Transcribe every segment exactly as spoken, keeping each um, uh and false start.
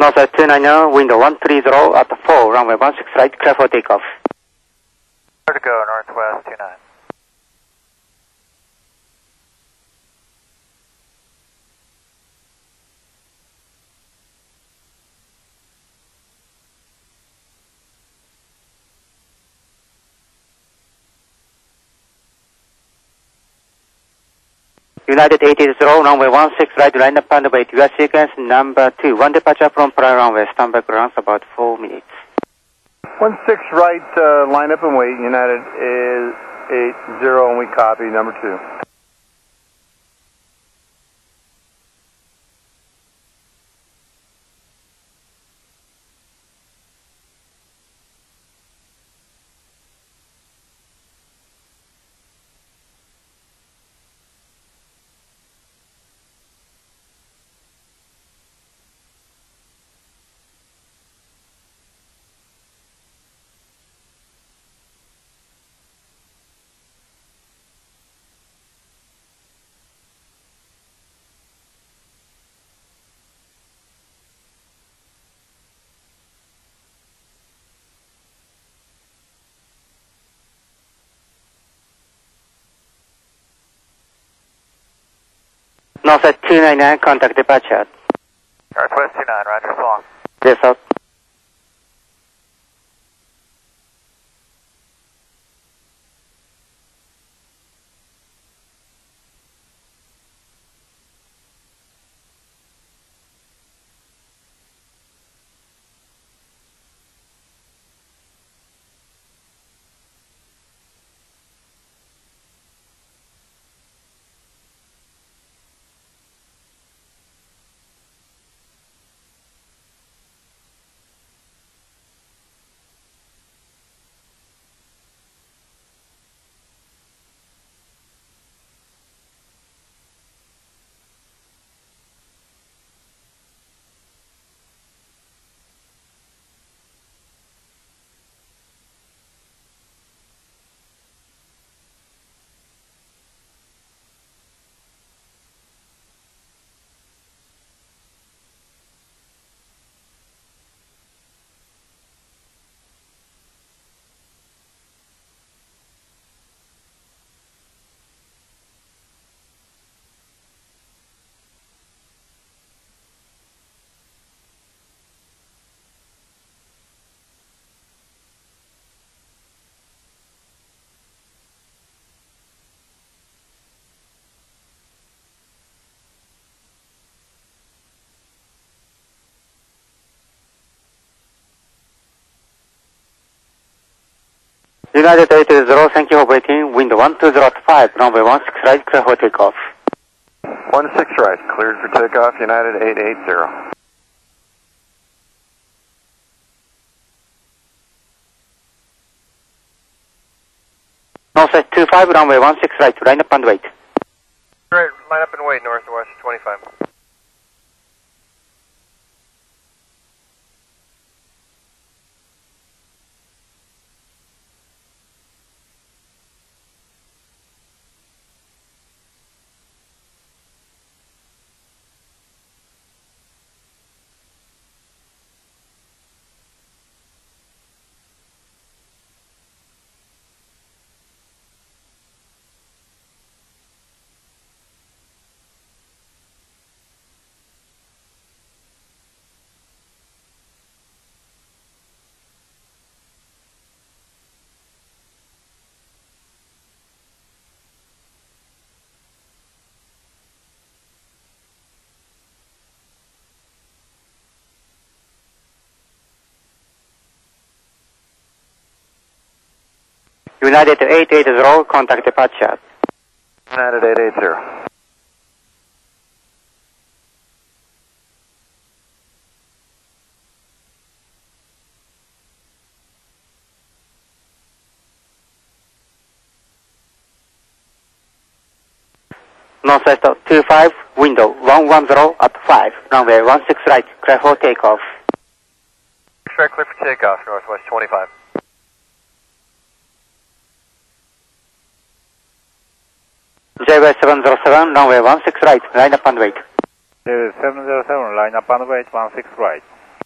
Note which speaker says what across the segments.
Speaker 1: Northwest two niner, window one three zero at four, runway one six right, clear for takeoff.
Speaker 2: Clear to go, Northwest two nine.
Speaker 1: United eight eight zero, runway one six right, line up and wait. U S sequence number two, one departure from prior runway, stand by grounds about four minutes.
Speaker 3: One six right, uh, line up and wait. United is eight zero, and we copy number two.
Speaker 1: Northwest two niner, contact departure.
Speaker 2: Northwest two nine, roger, so long.
Speaker 1: Yes, sir. United eight eight zero, thank you for waiting. Wind one two zero at five, runway one six right, clear for takeoff.
Speaker 3: One six right, cleared for takeoff. United eight eight zero.
Speaker 1: Northwest two five, runway one six right, line up and wait.
Speaker 2: Right, line up and wait, Northwest twenty-five.
Speaker 1: United eight eight zero, contact departure.
Speaker 3: United eight eight zero.
Speaker 1: Northwest two five, window one one zero at five, runway one six right, clear for takeoff.
Speaker 2: Right, clear for takeoff, Northwest twenty-five.
Speaker 1: J W seven zero seven, runway one six right, line up and wait.
Speaker 4: J W seven zero seven, line up and wait, one six right.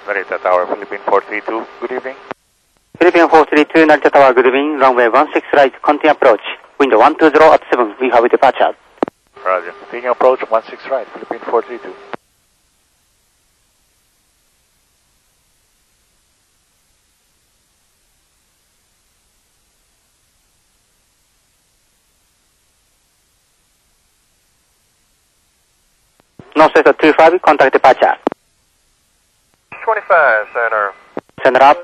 Speaker 2: Narita Tower, Philippine four three two, good evening.
Speaker 1: Philippine four three two, Narita Tower, good evening. Runway one six right, continue approach. Window one two zero at seven, we have a departure.
Speaker 2: Roger. Continue approach one six right, Philippine four three two.
Speaker 1: Northwest two five, contact departure.
Speaker 2: twenty-five, center.
Speaker 1: Center up.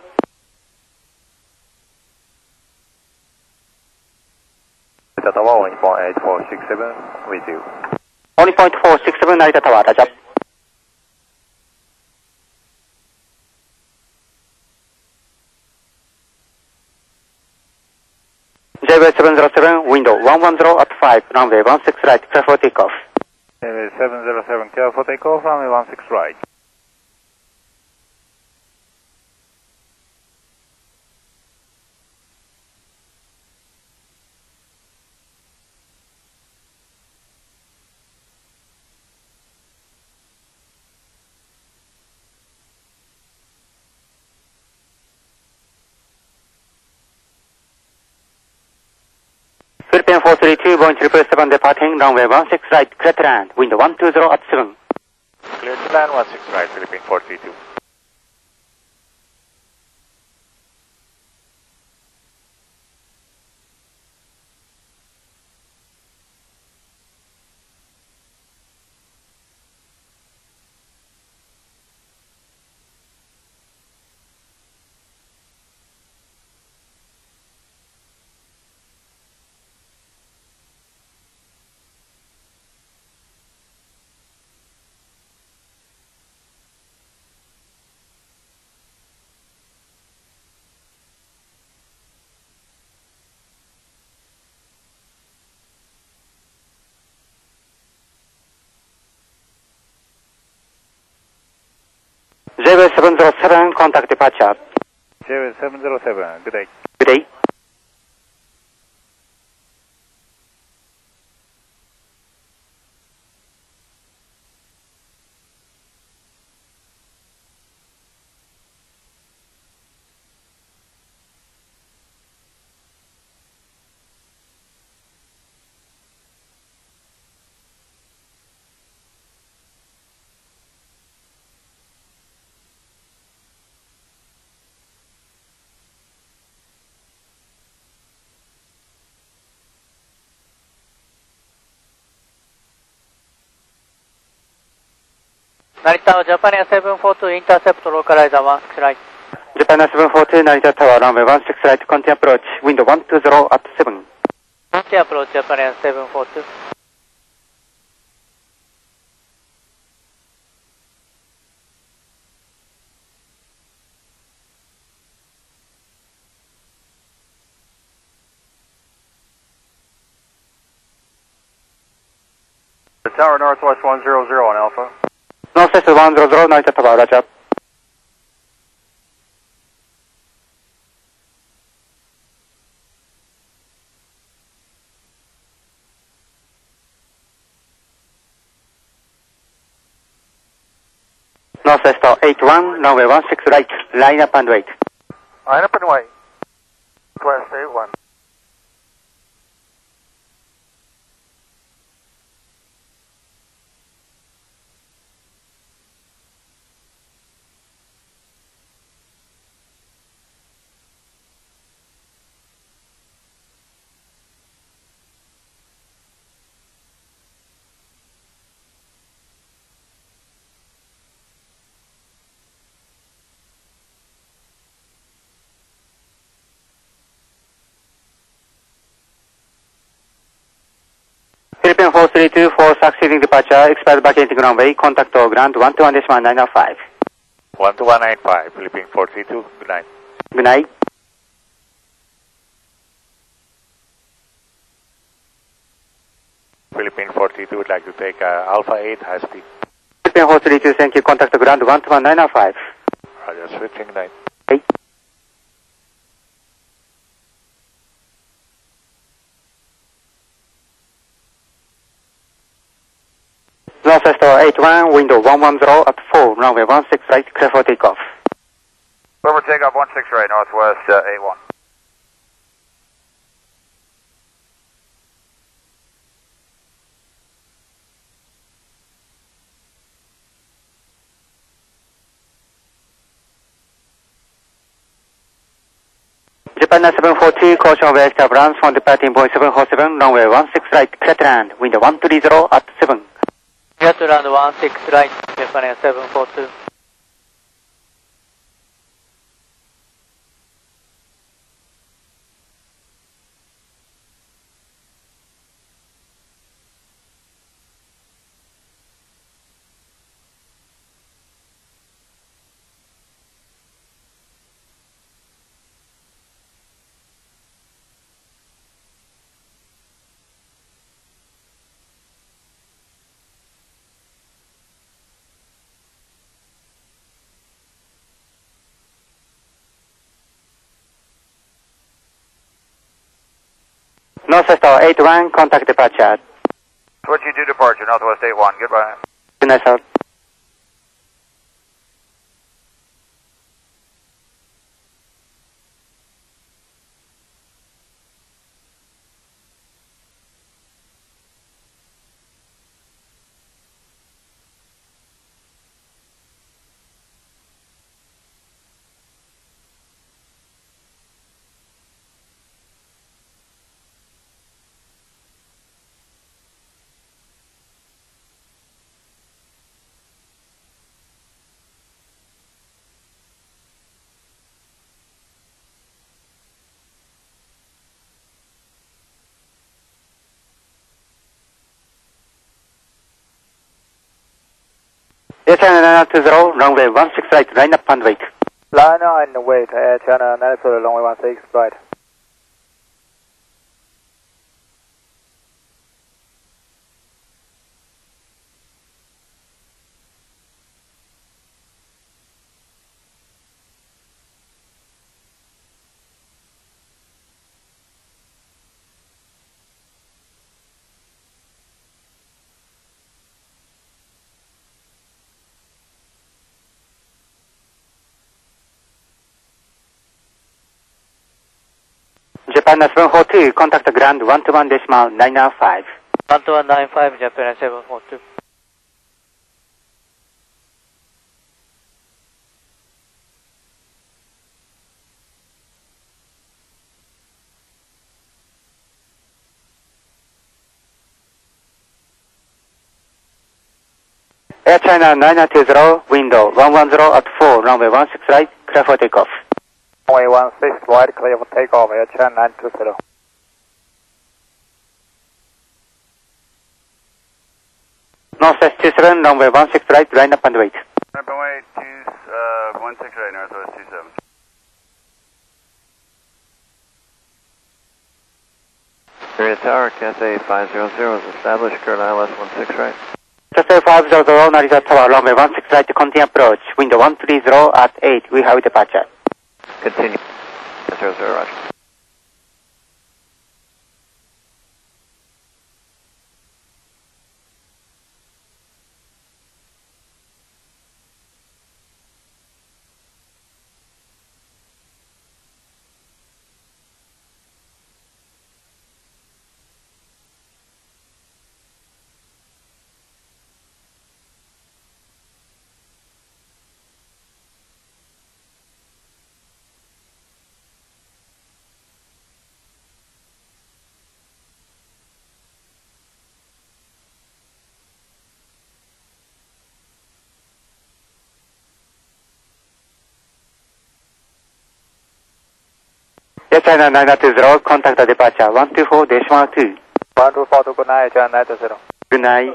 Speaker 2: Narita Tower, one point eight four six seven, with you.
Speaker 1: one point four six seven, Narita Tower, touch up. J W seven zero seven, window one one zero at five, runway one six right, clear for takeoff.
Speaker 2: J W seven zero seven, clear for takeoff, runway one six right.
Speaker 1: Philippine four three two, Boeing triple seven departing, runway one six right, clear to land, window one two zero at seven.
Speaker 2: Clear to land one six right, Philippine four three two.
Speaker 1: J W seven zero seven, contact departure.
Speaker 2: J W seven zero seven, good day.
Speaker 1: Good day.
Speaker 4: Narita Japan Air seven four two, intercept localizer one six right.
Speaker 1: Japan seven four two, Narita Tower, runway one six right, continue approach, window one two zero at seven.
Speaker 4: Continue approach Japan Air seven four two.
Speaker 2: The tower northwest one zero zero on Alpha.
Speaker 1: Northwest one zero zero, Narita Tower, touch up. Northwest eight one, runway one six right, line up and wait.
Speaker 2: Line up and wait. Northwest eight one.
Speaker 1: Philippine four three two for succeeding departure, expired vacating runway, contact to ground one two one decimal nine five.
Speaker 2: one two one nine five, Philippine four three two, good night.
Speaker 1: Good night.
Speaker 2: Philippine four three two would like to take uh, Alpha eight high speed.
Speaker 1: Philippine four three two, thank you, contact to ground one two one nine five.
Speaker 2: Roger, switching, good night.
Speaker 1: Okay. Northwest eight one, window one one zero at four, runway one six right, clear for takeoff.
Speaker 2: Clear for takeoff one six right, Northwest uh, eight one.
Speaker 1: Japan nine seven four two, caution west of runs from departing Boeing seven four seven, runway one six right, clear to land, wind one three zero at seven.
Speaker 4: Clear to land one six right, Japan Air seven four two.
Speaker 1: Northwest Tower eight one, contact departure.
Speaker 2: Switch you to departure, Northwest eight one. Goodbye.
Speaker 1: Good night, sir. Air China nine two zero, runway one six right, line up and wait.
Speaker 2: Line and wait, Air China nine zero, runway one six right.
Speaker 1: Japan seven four two, contact ground one two one decimal nine nine five.
Speaker 4: one two one nine five, Japan Air seven four two.
Speaker 1: Air China nine two zero, window one one zero at four, runway one six right, clear for takeoff.
Speaker 2: Runway one six right, clear for takeoff, Air China nine two zero.
Speaker 1: Northwest two seven, runway one six right, line up and wait.
Speaker 2: Runway two, uh, one six right, Northwest two seven.
Speaker 5: Area Tower, Cathay five hundred is established, current I L S one six right.
Speaker 1: Cathay five hundred, Narita Tower, runway one six right, continue approach, window one three zero at eight, we have departure.
Speaker 5: Continue. zero zero, roger.
Speaker 1: Air China nine two zero, contact the departure one two four decimal two.
Speaker 2: one two four two, good night, Air China nine two zero.
Speaker 1: Good night.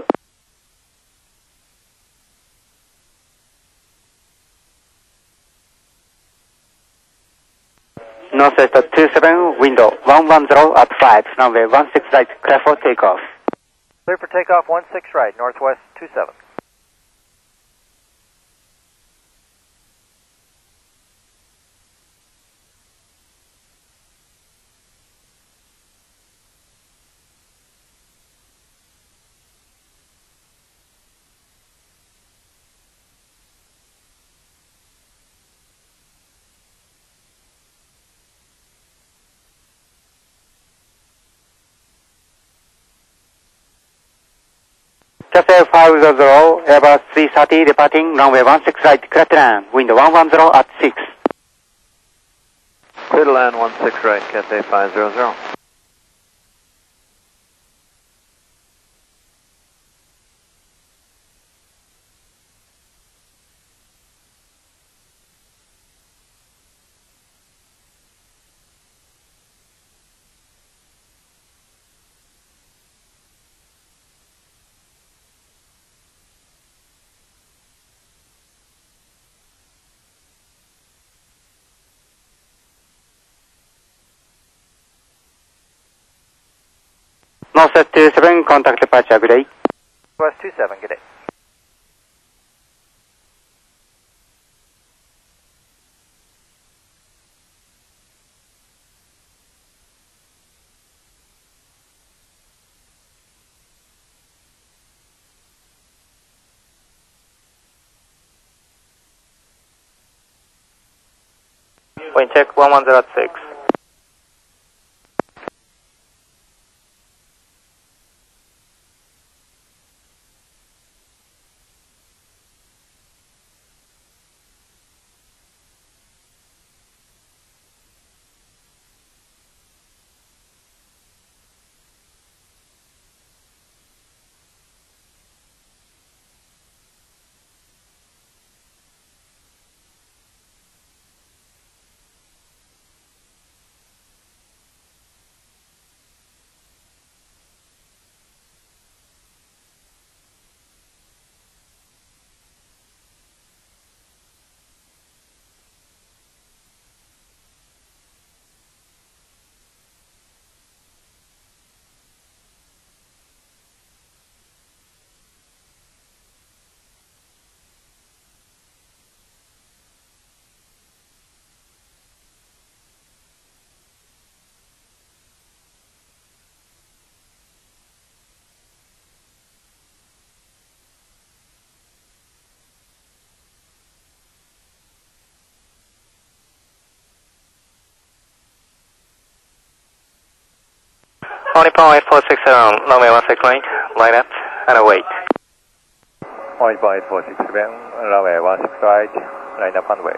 Speaker 1: Northwest two seven, window one one zero at five, runway one six right, clear for takeoff.
Speaker 2: Clear for takeoff one six right, Northwest two seven.
Speaker 1: Cathay five zero zero, Airbus three thirty departing runway one six right, clear to land, wind one one zero at six.
Speaker 5: Clear to land one six right, Cathay five zero zero.
Speaker 1: Northwest two seven, contact departure, good day.
Speaker 2: West two seven, good day.
Speaker 4: Wind check one one zero at six. Only point eight four six seven, runway one six right, line up and await.
Speaker 2: Point eight four six seven, runway one six right, line up and wait.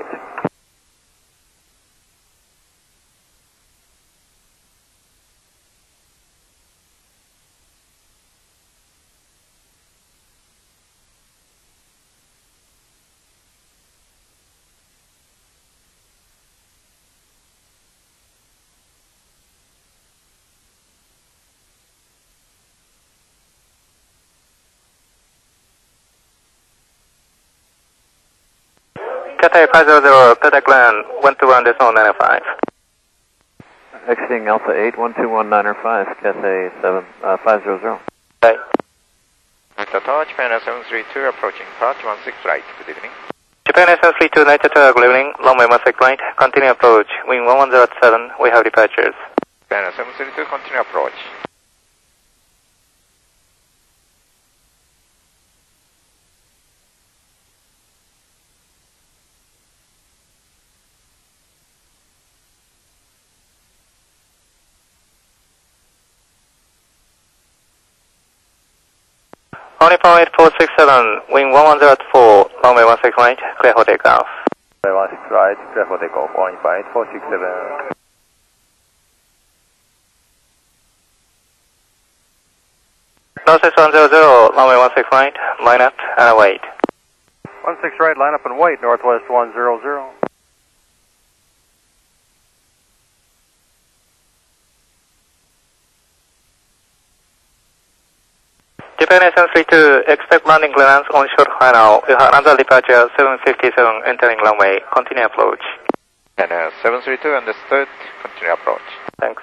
Speaker 4: Cathay five zero zero, contact land one two one decimal nine five.
Speaker 5: Exiting Alpha eight, one two one nine five, Cathay seven, uh, five zero zero.
Speaker 4: Right.
Speaker 6: Night Tower, Japan Air seven three two approaching, approach one six right, good evening.
Speaker 4: Japan Air seven three two, Night Tower, good evening, runway one six right, continue approach, wind one one zero at seven, we have departures.
Speaker 6: Japan Air seven three two, continue approach.
Speaker 4: Only point eight four six seven, wind one one zero at four, runway one six right, clear for takeoff.
Speaker 2: Runway one six right, clear for takeoff, one point eight four six seven.
Speaker 4: Northwest one zero zero, runway one six right, line up and await.
Speaker 2: one six right, line up and wait, Northwest one zero zero.
Speaker 4: Japan Air seven three two, expect landing clearance on short final. You have another departure seven fifty-seven entering runway. Continue approach.
Speaker 6: Japan Air seven three two, understood, continue approach.
Speaker 4: Thanks.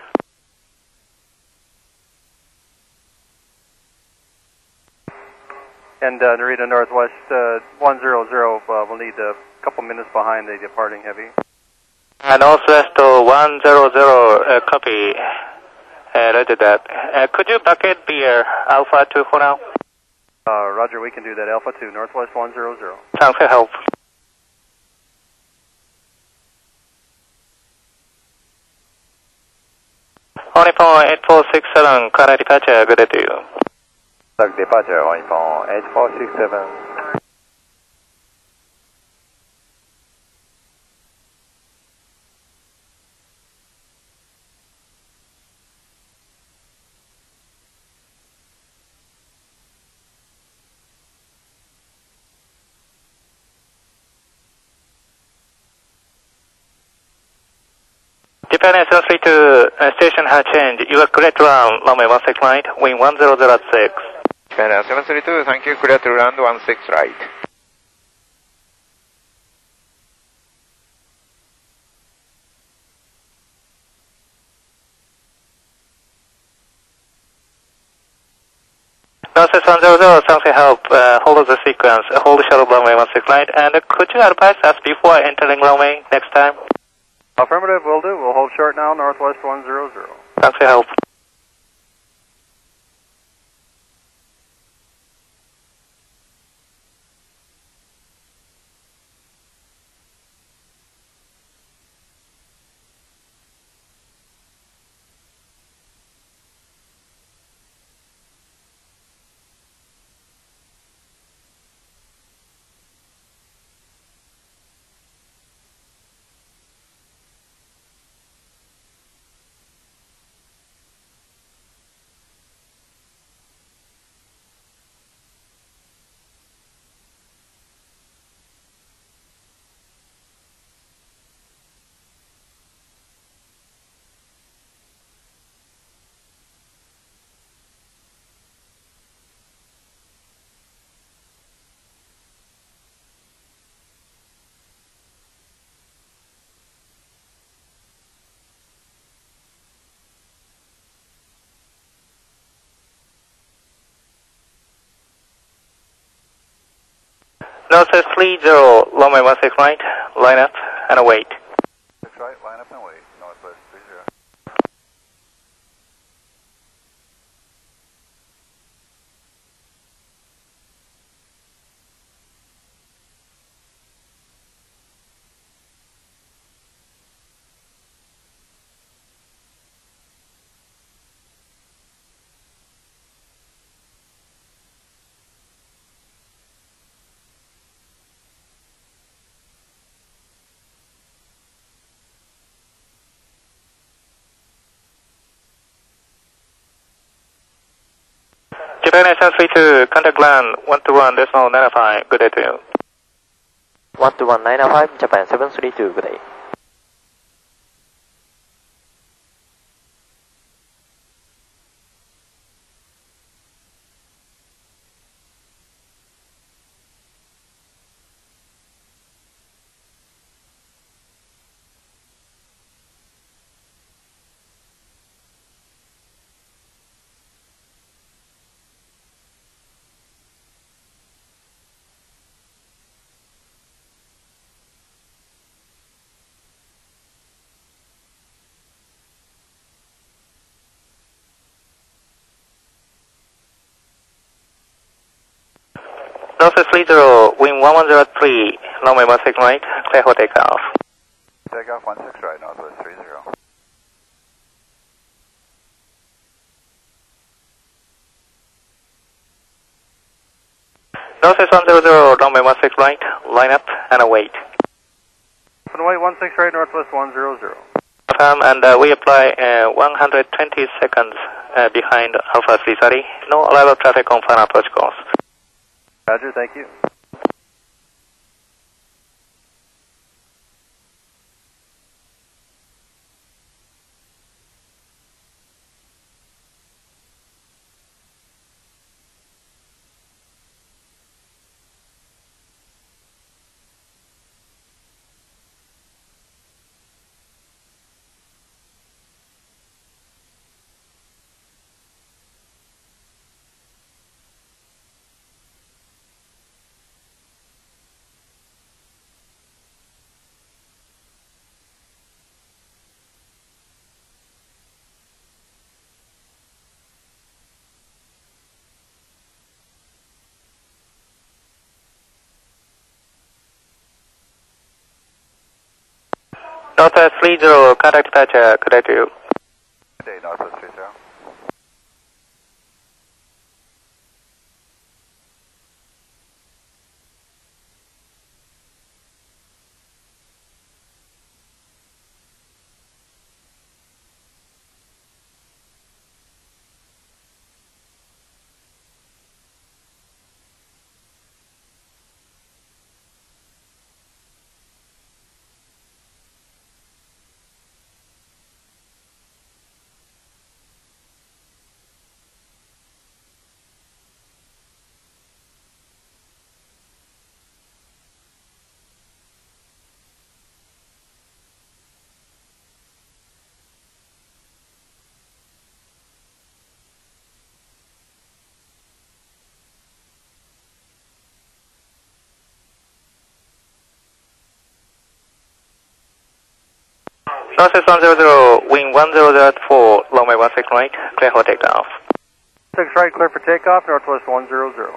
Speaker 2: And uh, Narita Northwest uh, one zero zero, uh, we'll need a couple minutes behind the departing heavy.
Speaker 4: And Northwest uh, one zero zero, uh, copy. Uh, roger that. Uh, could you bucket the uh, Alpha two for now?
Speaker 2: Uh, roger, we can do that. Alpha two, Northwest one zero zero.
Speaker 4: Thanks for help. Only point eight four six seven, current departure, good day to you.
Speaker 3: Departure, Hong eight four six seven.
Speaker 4: Japan S one three two, uh, station has changed. You are correct to run, runway one six right, wind one zero zero six.
Speaker 6: Japan Air seven three two, thank you, clear to land one six right.
Speaker 4: Northwest one zero zero, thanks for help. Uh, hold the sequence, uh, hold the shuttle runway one six right, and uh, could you advise us before entering runway next time?
Speaker 2: Affirmative, will do. We'll hold short now, Northwest one zero zero.
Speaker 4: Thanks for help. Northwest three zero, runway one six right, line up and await.
Speaker 3: six right, line up and wait, Northwest three zero.
Speaker 4: Japan S one three two, contact land one two one decimal nine five, good day to you.
Speaker 5: one two one nine five, Japan seven three two, good day.
Speaker 4: Northwest three zero, wind one one zero three, runway one six right, clear for takeoff.
Speaker 3: Takeoff one six right, Northwest three zero.
Speaker 4: Northwest one zero zero, runway one six right, line up and await.
Speaker 2: Runway one six right, Northwest one zero zero.
Speaker 4: Affirm, and uh, we apply uh, one hundred twenty seconds uh, behind Alpha three thirty. No arrival traffic on final approach course.
Speaker 2: Roger, thank you.
Speaker 4: Northwest three zero, contact departure, good day to you.
Speaker 3: Good day, Northwest three zero.
Speaker 4: Northwest one zero zero, wind one zero zero at four, runway one six right, clear for takeoff.
Speaker 2: six right, clear for takeoff, Northwest one zero zero.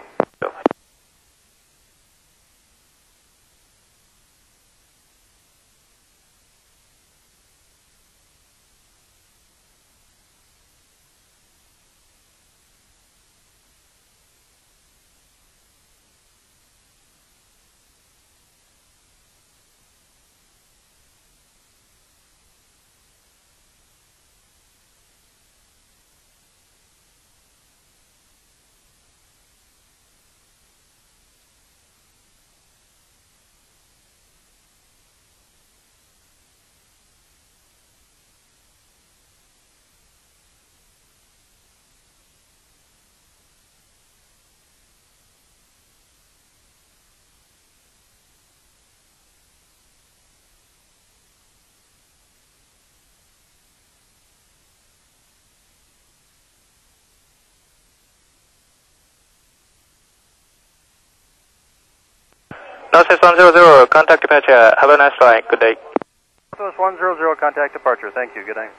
Speaker 4: Northwest one zero zero, contact departure. Have a nice flight. Good day.
Speaker 2: Northwest one zero zero, contact departure. Thank you. Good night.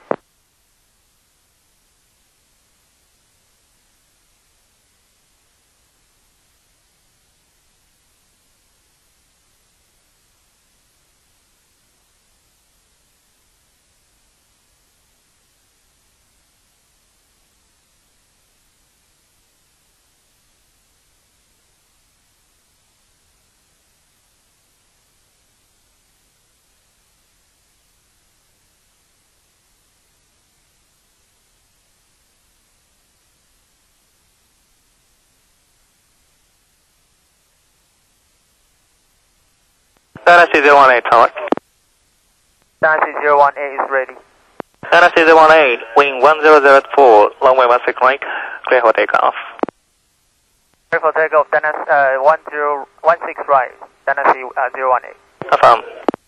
Speaker 4: Dynasty zero one eight, tower.
Speaker 7: Dynasty zero one eight is ready.
Speaker 4: Dynasty zero one eight, wind one zero zero at four, runway one six right, clear for takeoff.
Speaker 7: Clear for takeoff, Dynasty uh, one zero one six right, Dynasty uh, zero one eight.
Speaker 4: Affirm.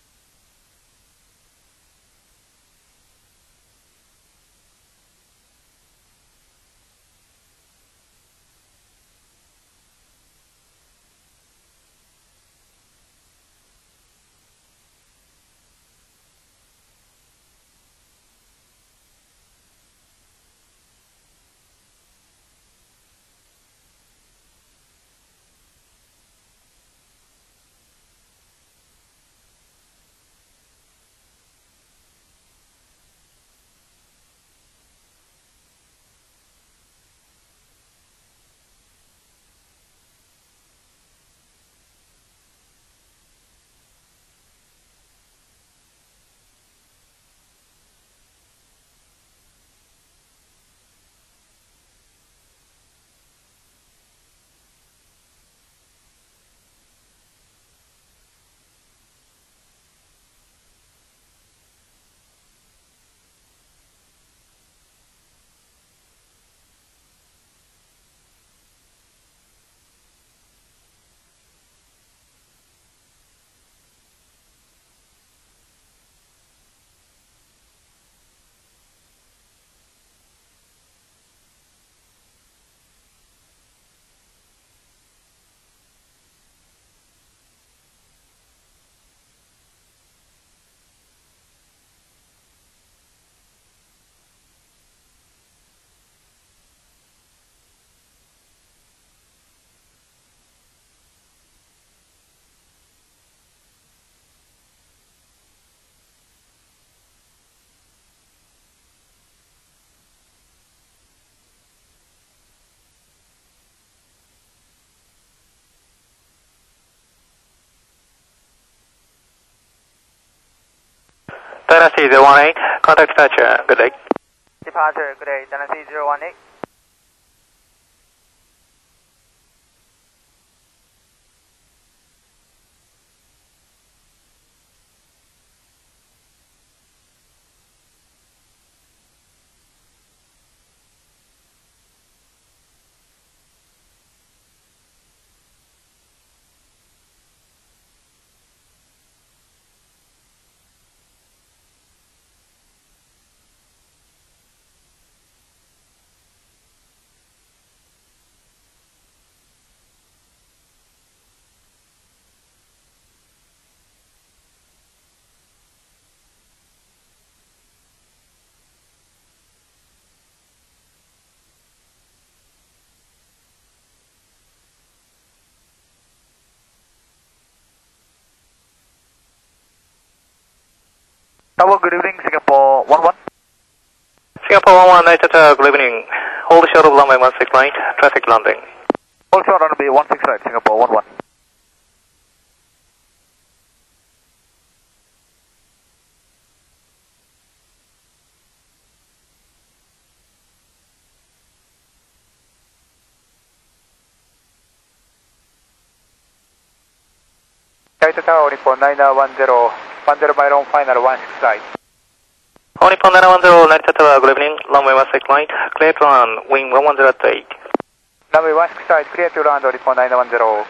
Speaker 4: Dynasty zero one eight, contact departure. Good day.
Speaker 7: Departure, good day, Dynasty zero one eight. Tower, good evening, Singapore one one.
Speaker 4: Singapore one one, United Tower, good evening. Hold short of runway one six right, traffic landing.
Speaker 7: Hold short runway one six right, Singapore one one. United Tower, Nippon nine one zero, one zero mile on final one six right.
Speaker 4: Nippon nine one zero, United Tower, good evening. Runway one six right, clear to run, wing one one zero eight.
Speaker 7: Runway one six right, clear to land, Nippon nine one zero.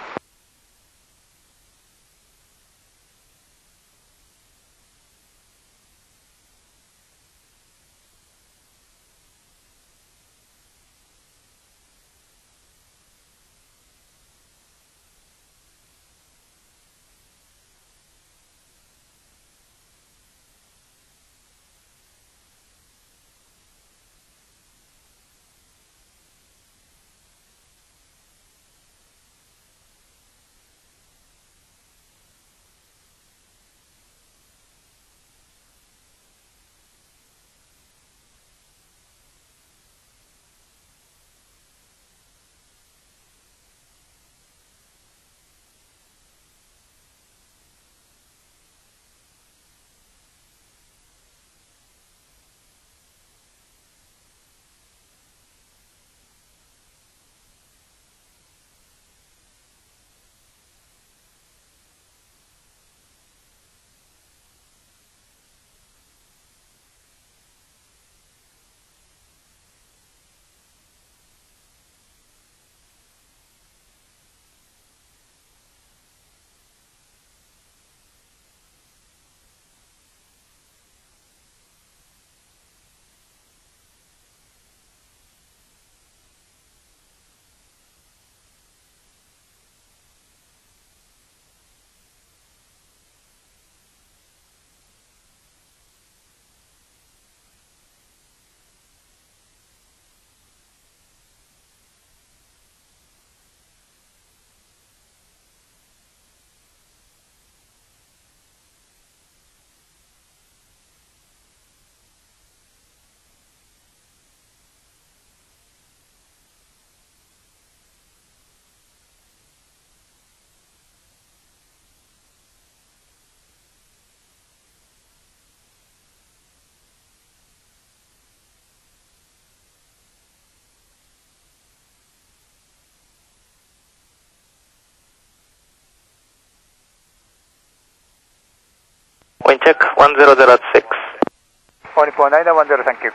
Speaker 4: Wind check one zero zero six.
Speaker 7: Nippon nine one zero, thank you.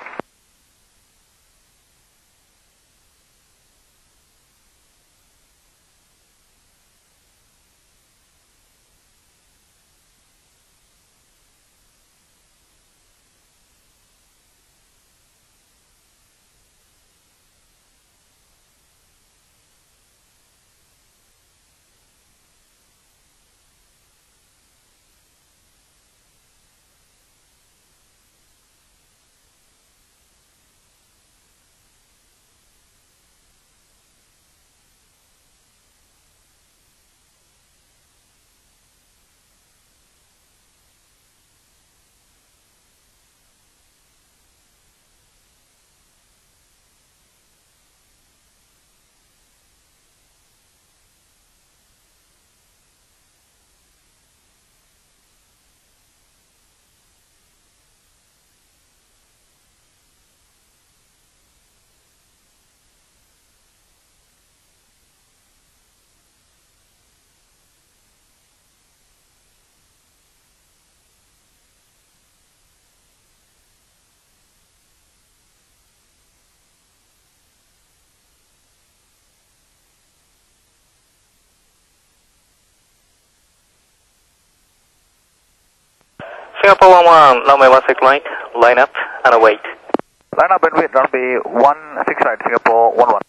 Speaker 4: Singapore one one, runway one six right, line up and await.
Speaker 7: Line up and wait, runway one six right, Singapore one one.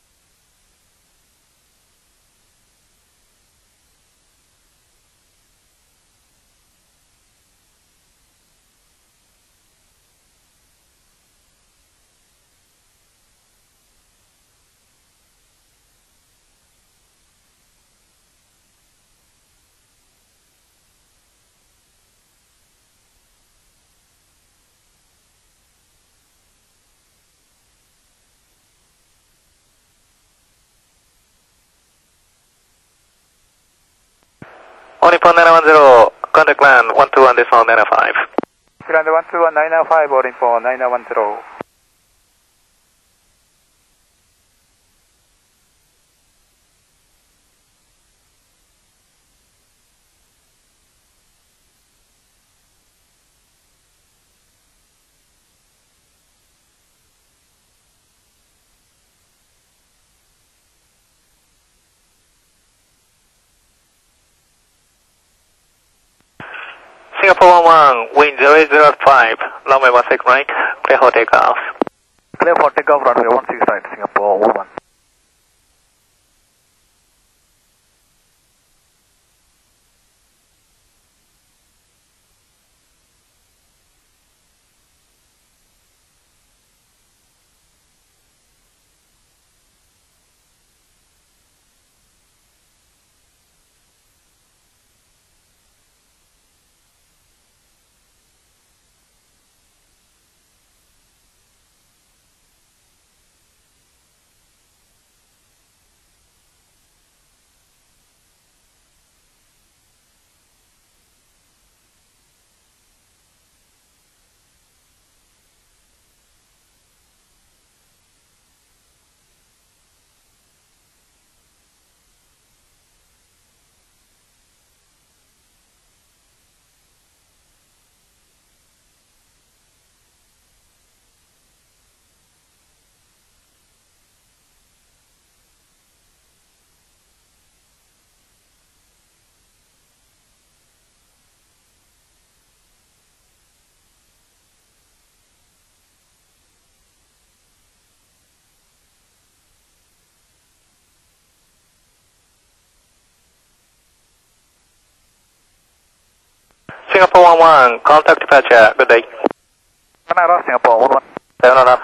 Speaker 4: Phone nine one zero, contact land one two one decimal nine five.
Speaker 2: Land one two one nine five, boarding for nine one zero.
Speaker 4: Singapore one one, wind zero eight zero five, runway one six right, clear for takeoff.
Speaker 2: Clear for takeoff, runway one six right, Singapore one one.
Speaker 4: Singapore one one, contact departure, good day.
Speaker 2: Canada, Singapore one one.
Speaker 4: seven on up.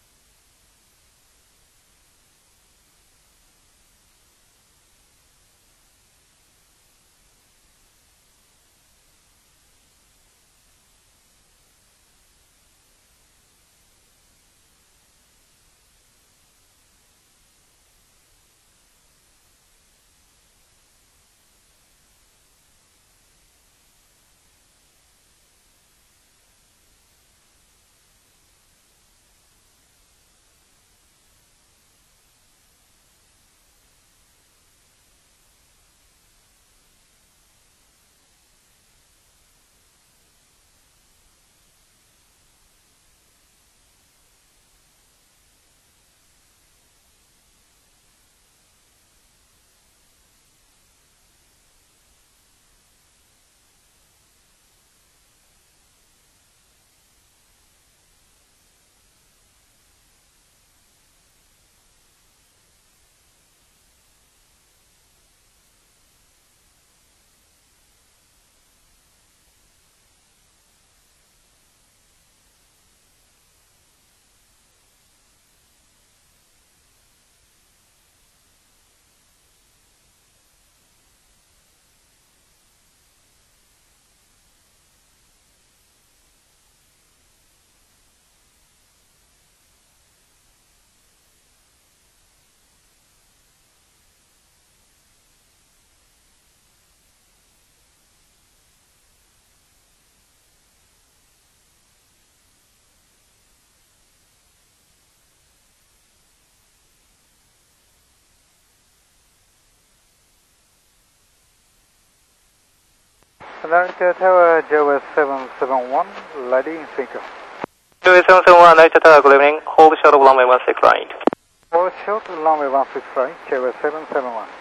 Speaker 2: Narita Tower, Java seven seven one, landing Singapore.
Speaker 4: Java seven seven one, Narita Tower, good evening. Hold short of runway one six right.
Speaker 2: Hold short, runway one six right, Java seven seven one.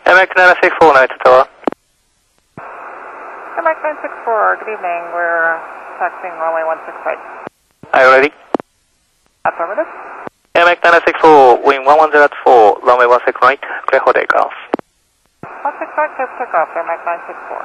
Speaker 4: M X nine six four, Night Tower.
Speaker 8: M X nine six four, good evening. We're taxiing runway one six right.
Speaker 4: Are you ready?
Speaker 8: Affirmative.
Speaker 4: M X nine six four, wind one one zero at four, runway one six right, clear for takeoff.
Speaker 8: one six right, clear for takeoff, M X nine six four.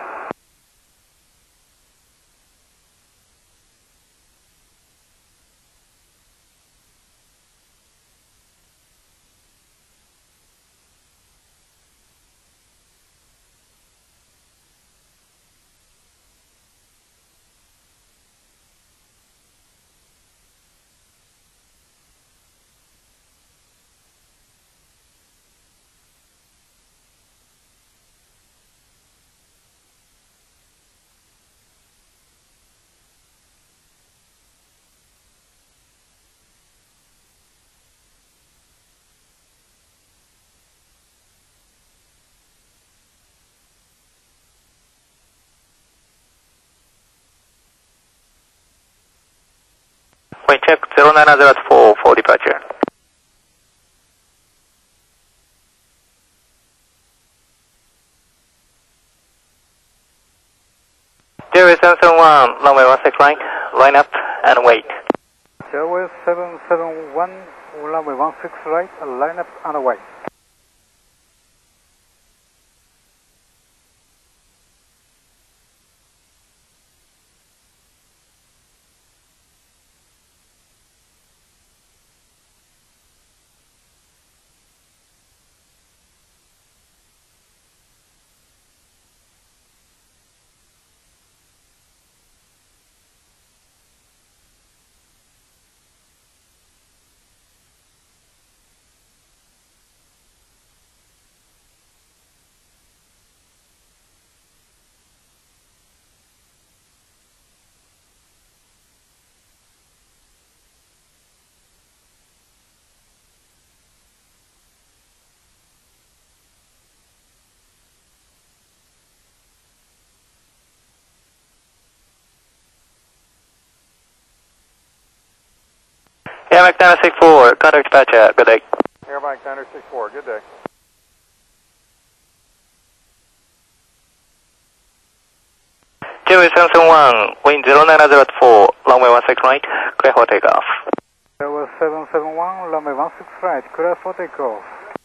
Speaker 4: Wind check zero nine zero at four for departure. Zero seven seven one, runway one six right, line up and wait.
Speaker 9: Zero seven seven one, runway one six right, line up and wait.
Speaker 4: M X nine six four, contact departure, good day.
Speaker 3: Air Mike nine six four, good day.
Speaker 4: Zero seven seven one, wind zero nine zero at four, runway one six right, clear for takeoff.
Speaker 9: Zero seven seven one, runway one six right, clear for takeoff.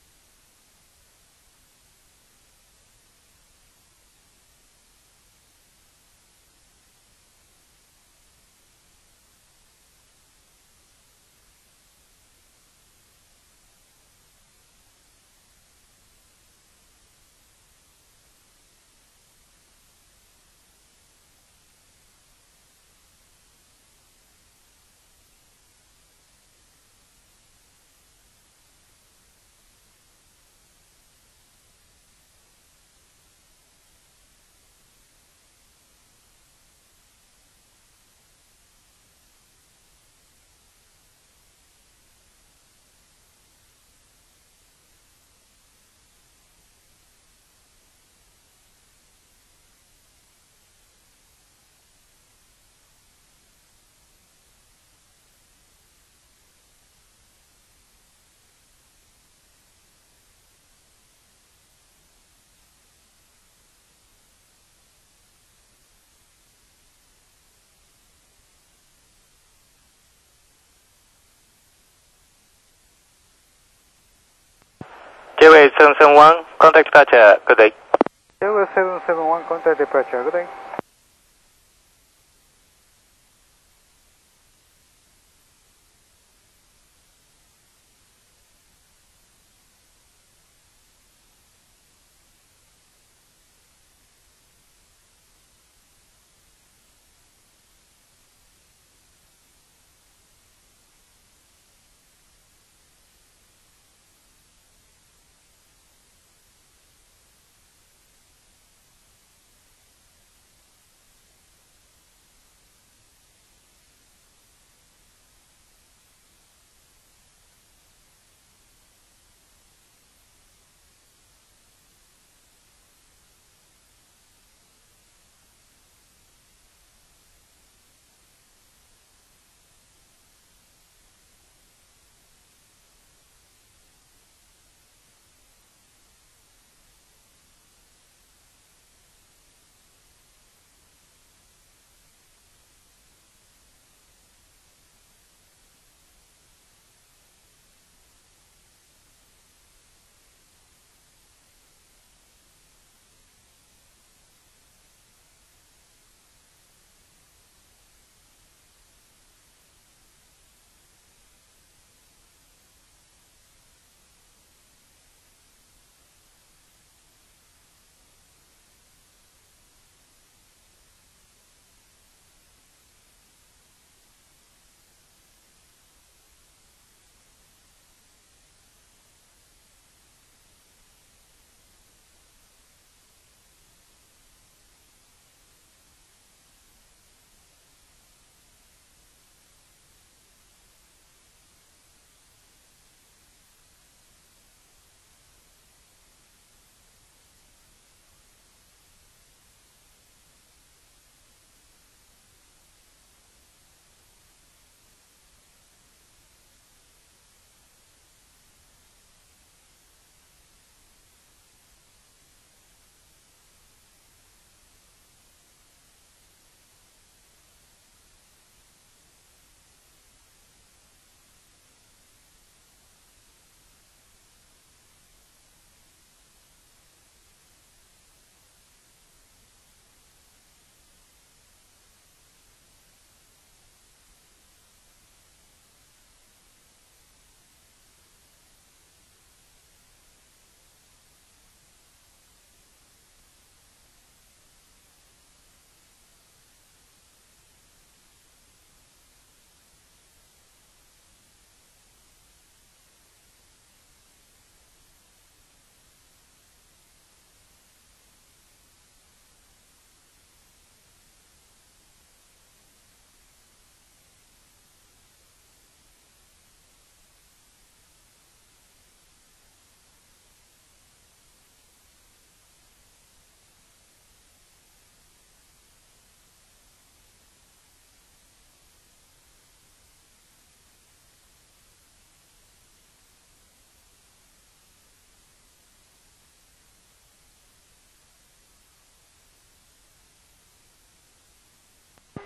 Speaker 4: Zero eight seven seven one, contact departure, good day.
Speaker 9: Zero seven seven one, contact departure, good day.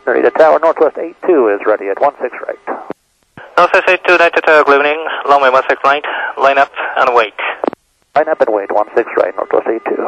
Speaker 10: Narita Tower, Northwest eight two is ready at one six right.
Speaker 4: Northwest eight two, Narita Tower, good evening. Runway one six right, line up and wait.
Speaker 10: Line up and wait, one six right, Northwest eight two.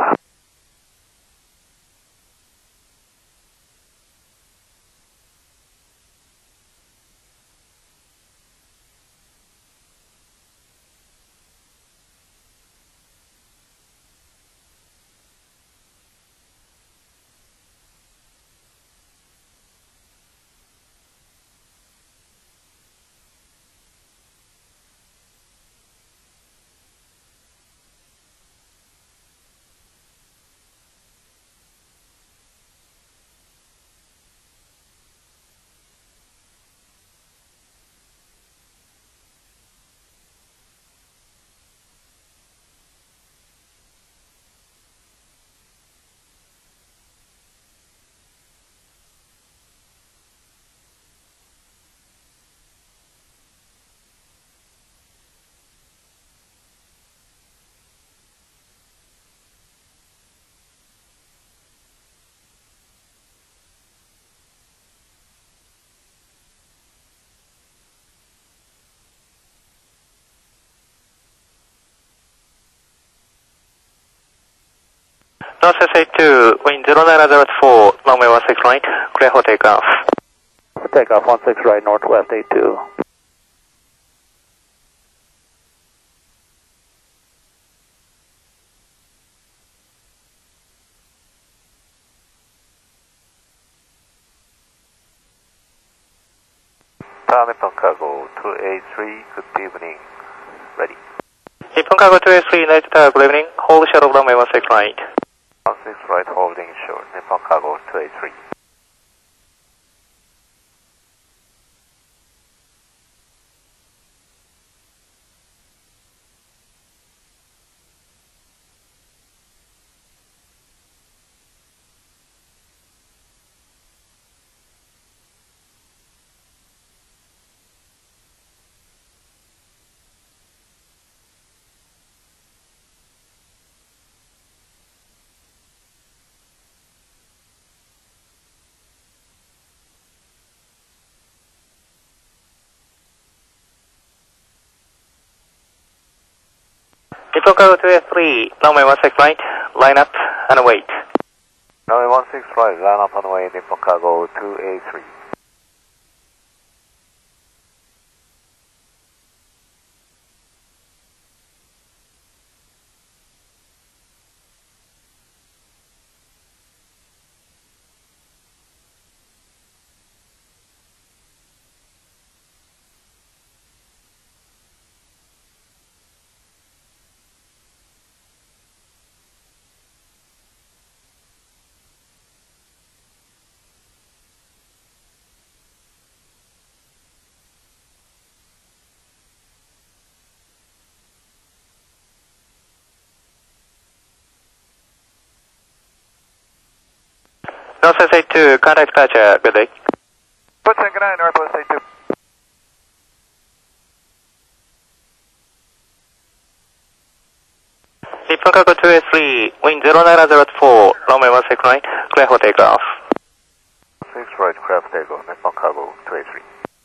Speaker 4: Northwest eight two, wind zero nine zero four, runway one six right, clear for takeoff.
Speaker 10: Takeoff one six right, Northwest eight two.
Speaker 5: Tower Nippon Cargo two eight three, good evening. Ready.
Speaker 4: Nippon Cargo two eight three, Narita Tower, good evening. Hold short of runway one six right.
Speaker 5: one six right, holding short. Nippon Cargo two eight three.
Speaker 4: Nippon Cargo two eight three, runway one six right, line up and wait.
Speaker 5: Runway one six right, line up on way, Nippon Cargo two eight three.
Speaker 4: Northwest eight two, contact departure, good day.
Speaker 2: Good night, Northwest eight two.
Speaker 4: Nippon Cargo two eight three, wind zero nine zero four, runway one six right, clear for takeoff.
Speaker 5: six right, clear for takeoff, Nippon Cargo two eight three.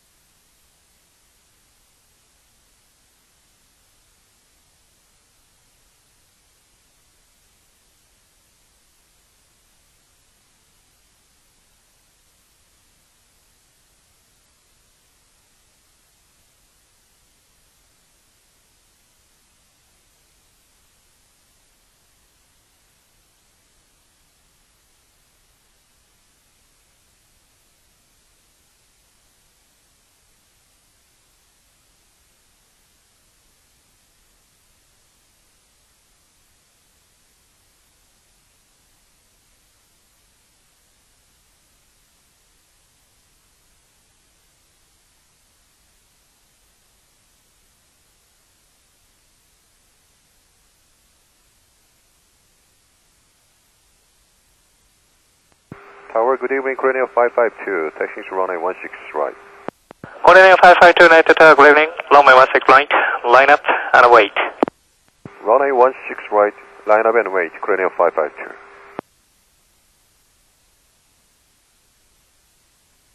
Speaker 11: Tower, good evening, Cranial five five two, taxiing to runway one six right.
Speaker 4: Cranial five five two, Narita Tower, good evening, runway one six right, line up and wait.
Speaker 11: Runway one six right, line up and wait, Cranial five five two.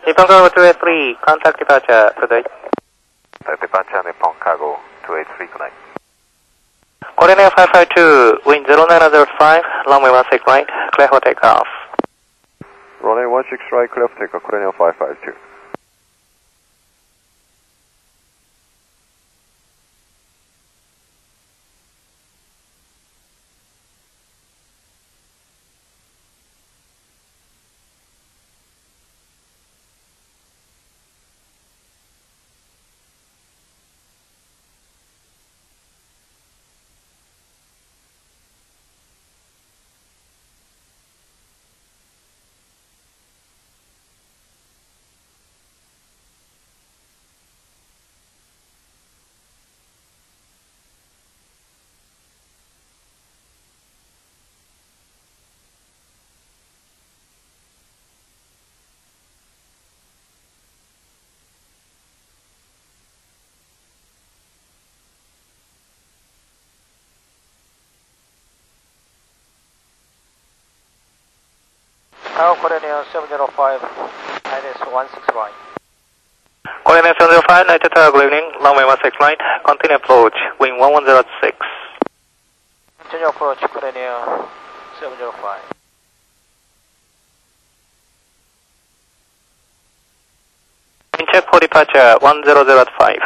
Speaker 4: Nippon Cargo two eight three, contact departure, good day.
Speaker 11: Departure Nippon Cargo two eight three, good night.
Speaker 4: Korean Air five five two, wind zero nine zero five, runway one six right, clear for takeoff.
Speaker 11: Runway one six right, clear for takeoff, Korean Air five five two.
Speaker 7: Tower Korean Air seven zero five, minus one six right.
Speaker 4: Korean Air seven zero five, United Tower, good evening, runway one six right, continue approach, wind one one zero six.
Speaker 7: Continue approach Korean Air seven zero five.
Speaker 4: Wind check for departure, one zero zero five.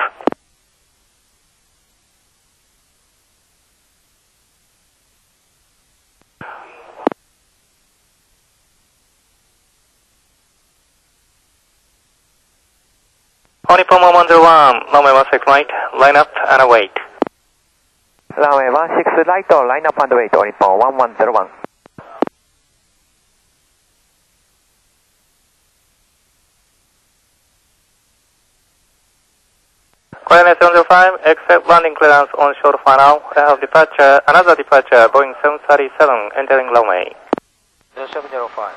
Speaker 4: Nippon one one zero one, runway one six right, line up and await.
Speaker 5: Runway one six right, line up and wait, Nippon one one zero one.
Speaker 4: Korean Air seven zero five, accept landing clearance on short for now. I have departure, another departure, Boeing seven thirty-seven, entering runway.
Speaker 7: seven zero five.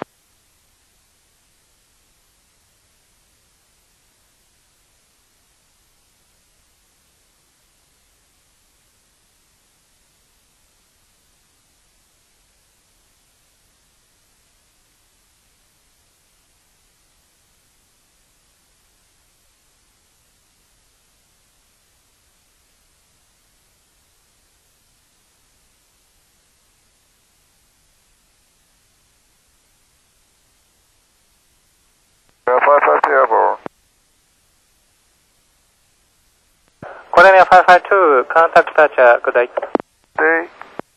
Speaker 4: Korean Air five five two, contact departure, good day.
Speaker 11: Day.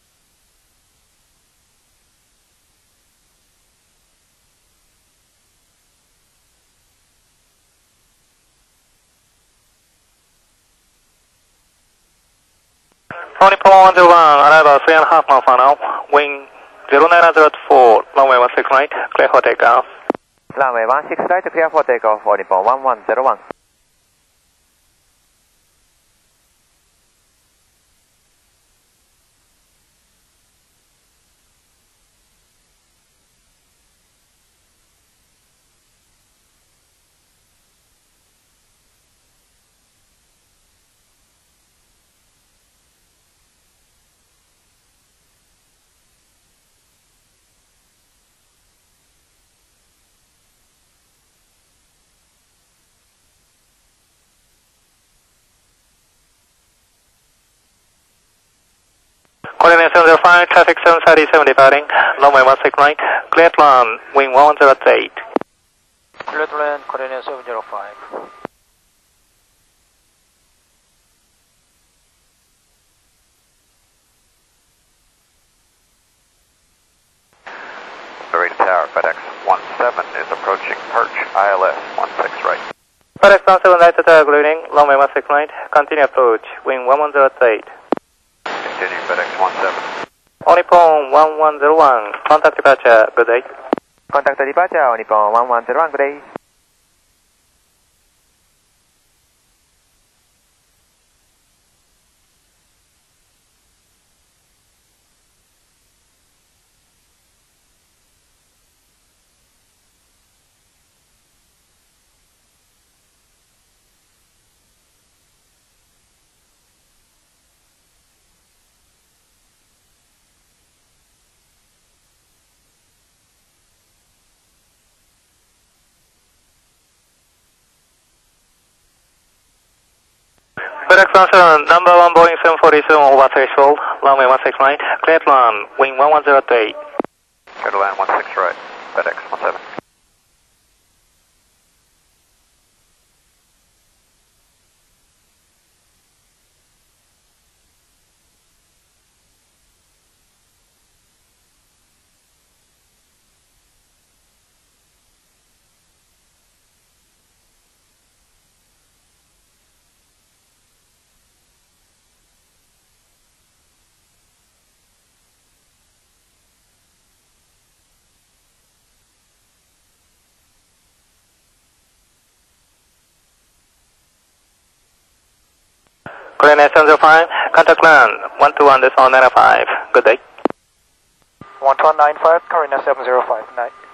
Speaker 4: Nippon one one zero one, arrival three and a half miles for now, wind zero nine zero four, runway one six right, clear for takeoff.
Speaker 5: Runway one six right, clear for takeoff, Nippon one one zero one.
Speaker 4: Korean Air seven zero five, traffic seven thirty-seven departing, runway one six right, cleared land, wind one one zero eight.
Speaker 7: Cleared land, Korean Air seven zero five.
Speaker 11: Marine Tower, FedEx one seven is approaching Perch, I L S one six right.
Speaker 4: FedEx one seven United Tower, good evening, runway one six right, continue approach, wind one one zero eight.
Speaker 11: Continue FedEx one seven.
Speaker 4: Nippon one one zero one, contact departure, good day.
Speaker 5: Contact departure, Nippon one one zero one, good day.
Speaker 4: FedEx one seven, number one Boeing seven forty-seven over threshold, runway one six right, clear to land, wing one one zero to eight.
Speaker 11: Clear to land one six right, FedEx one seven.
Speaker 4: Clearance seven zero five, contact land one two one decimal nine five. Good day.
Speaker 7: one two one nine five, Carina seven zero five, night.